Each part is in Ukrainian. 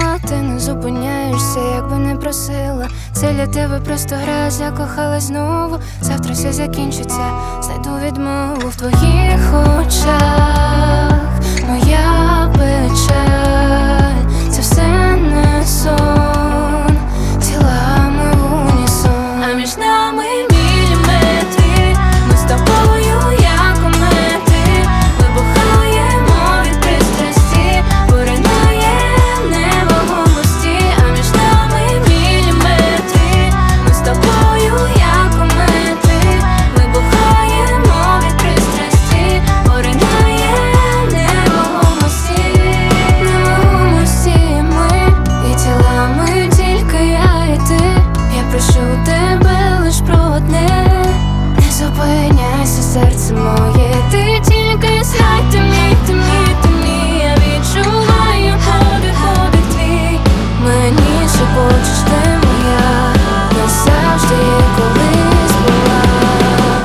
А ти не зупиняєшся, якби не просила. Це для тебе просто гра, закохалась знову. Завтра все закінчиться, знайду відмову в твоїх очах. Моя печаль, це все не сон, тілами в унісон. А між нами міліметри, ми з тобою як комети. Вибухаємо від пристрасті, поринає невагомості. А між нами міліметри, ми з тобою як комети. Вибухаємо від пристрасті, поринає невагомості. Невагомості ми і тілами тільки я і ти. Я прошу тебе лиш про одне: не зупиняйся, серце моє, ти тільки знай, ти мій, ти мій, ти мій. Я відчуваю подих твій. Мені шепочеш, ти моя, назавжди колись була.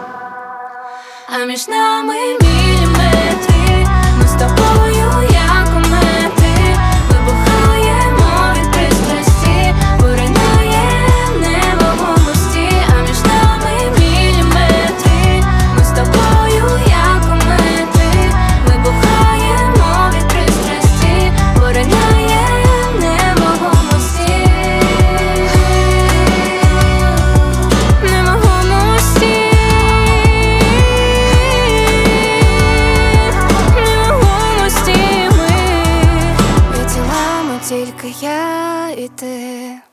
А між нами міліметри, ми з тобою як комети. Вибухаємо від пристрасті, поринає невагомості. А між нами міліметри, ми з тобою як комети. Вибухаємо від пристрасті, поринає невагомості. Невагомості. Невагомості ми і тілами тільки я і ти.